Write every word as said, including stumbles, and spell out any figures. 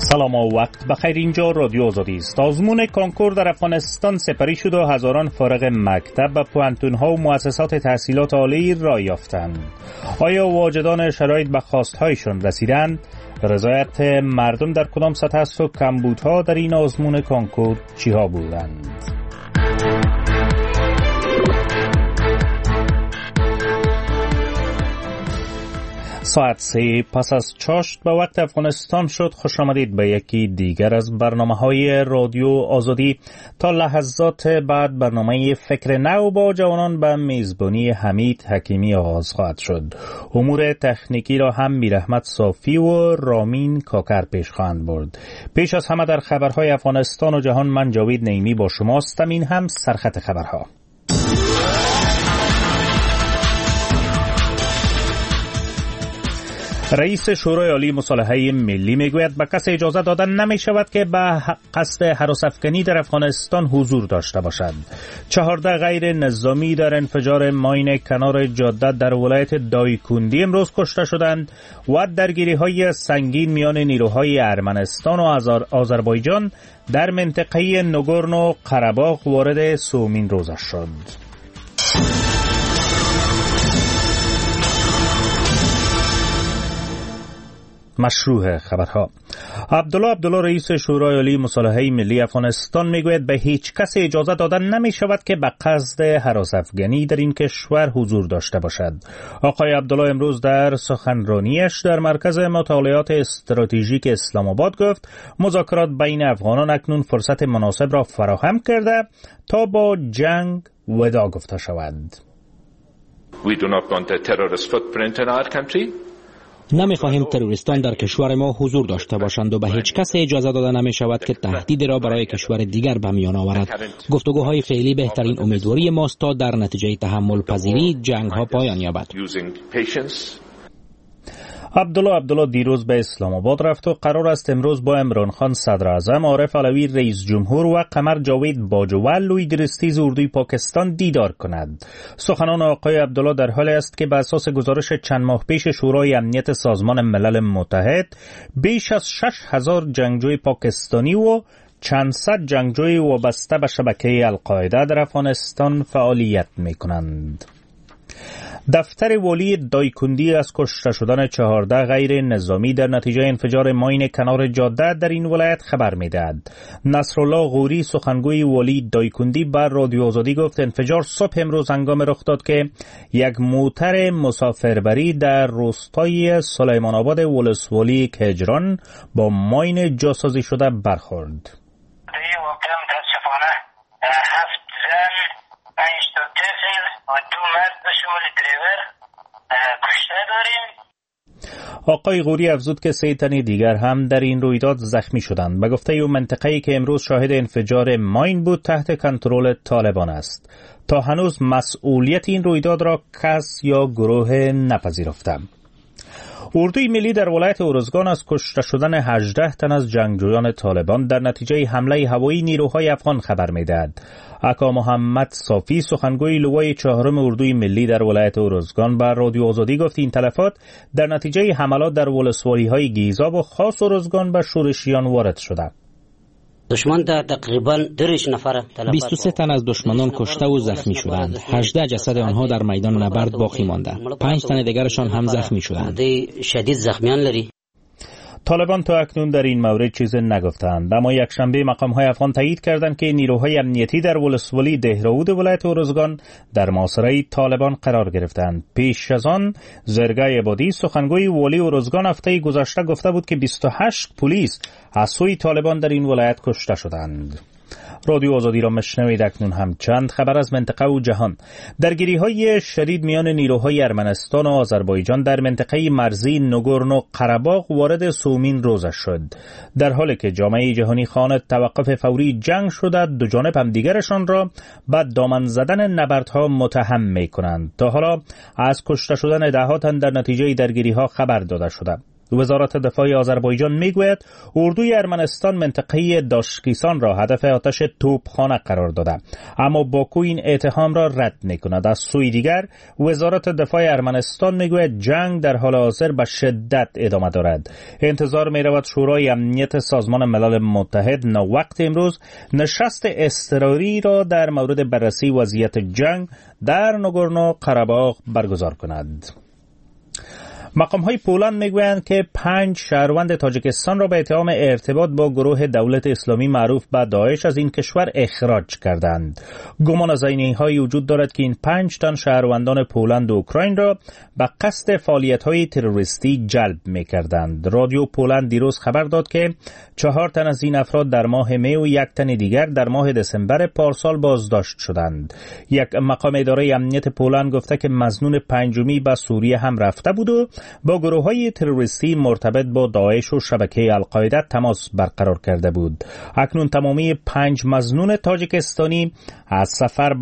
سلام و وقت بخیر. اینجا رادیو آزادی است. آزمون کنکور در افغانستان سپری شد و هزاران فارغ مکتب و پوهنتون‌ها و مؤسسات تحصیلات عالی راه یافتند. آیا واجدان شرایط به خواستهایشان رسیدند؟ رضایت مردم در کدام سطح است و کمبودها در این آزمون کنکور چیها بودند؟ ساعت سه پس از چاشت به وقت افغانستان شد. خوش آمدید به یکی دیگر از برنامه‌های رادیو آزادی. تا لحظات بعد برنامه فکر نو با جوانان به میزبانی حمید حکیمی آغاز خواهد شد. امور تکنیکی را هم میرحمت صافی و رامین کاکر پیش خواهند برد. پیش از همه در خبرهای افغانستان و جهان من جاوید نعیمی با شماستم. این هم سرخط خبرها. رئیس شورای عالی مصالحه ملی میگوید به کسی اجازه دادن نمی شود که به قصد هراس افکنی در افغانستان حضور داشته باشد. چهارده غیر نظامی در انفجار ماین کنار جاده در ولایت دایکندی امروز کشته شدند و درگیری های سنگین میان نیروهای ارمنستان و آذربایجان در منطقه نگورنو قره‌باغ وارد سومین روزش شد. مشروع خبرها. عبدالله عبدالله رئیس شورای عالی مصالحه ملی افغانستان میگوید به هیچ کس اجازه دادن نمی شود که به قصد هراس افغانی در این کشور حضور داشته باشد. آقای عبدالله امروز در سخنرانیش در مرکز مطالعات استراتژیک اسلام آباد گفت مذاکرات بین افغانان اکنون فرصت مناسب را فراهم کرده تا با جنگ وداع گفته شود. We do not want a terrorist footprint in our country. نمی‌خواهیم تروریستان در کشور ما حضور داشته باشند و به هیچ کس اجازه داده نمی‌شود که تهدید را برای کشور دیگر به میان آورد. گفتگوهای فعلی بهترین امیدواری ماست تا در نتیجه تحمل پذیری جنگ‌ها پایان یابد. عبدالله عبدالله دیروز به اسلام آباد رفت و قرار است امروز با عمران خان صدر اعظم، عارف علوی رئیس جمهور و قمر جاوید باجوال لوی درستیز اردوی پاکستان دیدار کند. سخنان آقای عبدالله در حالی است که به اساس گزارش چند ماه پیش شورای امنیت سازمان ملل متحد بیش از شش هزار جنگجوی پاکستانی و چند صد جنگجوی وابسته به شبکه القاعده در افغانستان فعالیت می‌کنند. دفتر والی دایکندی از کشته شدن چهارده غیر نظامی در نتیجه انفجار ماین کنار جاده در این ولایت خبر می‌دهد. نصرالله غوری سخنگوی والی دایکندی بر رادیو آزادی گفت انفجار صبح امروز هنگام رخ داد که یک موتر مسافربری در روستای سلیمان آباد ولسوالی کجران با ماین جاسازی شده برخورد. آقای غوری افزود که سه تن دیگر هم در این رویداد زخمی شدند. به گفته او منطقه‌ای که امروز شاهد انفجار ماین بود تحت کنترل طالبان است. تا هنوز مسئولیت این رویداد را کس یا گروه نپذیرفته. اردوی ملی در ولایت ارزگان از کشته شدن هجده تن از جنگجویان طالبان در نتیجه حمله هوایی نیروهای افغان خبر می‌دهد. آقا محمد صافی سخنگوی لوای چهارم اردوی ملی در ولایت ارزگان بر رادیو آزادی گفت این تلفات در نتیجه حملات در ولسوالی‌های گیزاب و خاص ارزگان به شورشیان وارد شده. دشمن در تقریباً دریش نفر بیست و سه تن از دشمنان کشته و زخمی شدند. هجده جسد آنها در میدان نبرد باقی مانده. پنج تن دیگرشان هم زخمی شدند. شدید زخمیان لري. طالبان تا اکنون در این مورد چیز نگفتند، اما یک شنبه مقام‌های افغان تایید کردند که نیروهای امنیتی در ولسوالی دهراود ولایت ارزگان در محاصره طالبان قرار گرفتند. پیش از آن زرگای عبادی سخنگوی والی ارزگان هفته گذشته گفته بود که بیست و هشت پلیس از سوی طالبان در این ولایت کشته شدند. رادیو آزادی را مشنوید. اکنون هم چند خبر از منطقه و جهان. درگیری‌های شدید میان نیروهای ارمنستان و آذربایجان در منطقه مرزی نگورنو قره‌باغ وارد سومین روزش شد. در حالی که جامعه جهانی خواهان توقف فوری جنگ شده، دو جانب هم دیگرشان را به دامن زدن نبردها متهم می‌کنند. تا حالا از کشته شدن ده ها تن در نتیجه درگیری‌ها خبر داده شده. وزارت دفاع آذربایجان میگوید اردوی ارمنستان منطقه داشکیسان را هدف آتش توپخانه قرار داده، اما باکو این اتهام را رد میکند. از سوی دیگر وزارت دفاع ارمنستان میگوید جنگ در حال حاضر به شدت ادامه دارد. انتظار میرود شورای امنیت سازمان ملل متحد وقت امروز نشست اضطراری را در مورد بررسی وضعیت جنگ در ناگورنو قره‌باغ برگزار کند. مقام های پولند میگویند که پنج شهروند تاجیکستان را به اتهام ارتباط با گروه دولت اسلامی معروف به داعش از این کشور اخراج کردند. گمان از این هایی وجود دارد که این پنج تن شهروندان پولند و اوکراین را به قصد فعالیت های تروریستی جلب میکردند. رادیو پولند دیروز خبر داد که چهار تن از این افراد در ماه می و یک تن دیگر در ماه دسامبر پارسال بازداشت شدند. یک مقام اداره امنیت پولند گفته که مظنون پنجمی به سوریه هم رفته بود و با گروه‌های تروریستی مرتبط با داعش و شبکه القاعده تماس برقرار کرده بود. اکنون تمامی پنج مظنون تاجیکستانی از سفر